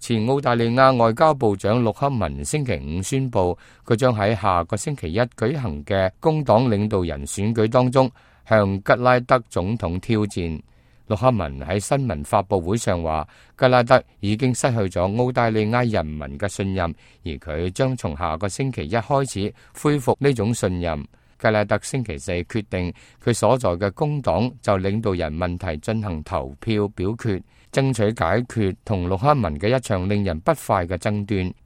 前澳大利亞外交部長陸克文星期五宣布，佢將喺下個星期一舉行嘅工黨領導人選舉當中向吉拉德總統挑戰。陸克文喺新聞發佈會上話，吉拉德已經失去咗澳大利亞人民嘅信任，而佢將從下個星期一開始恢復呢種信任。吉拉德星期四決定佢所在嘅工黨就領導人問題進行投票表決，爭取解決同陸克文嘅一場令人不快嘅爭端。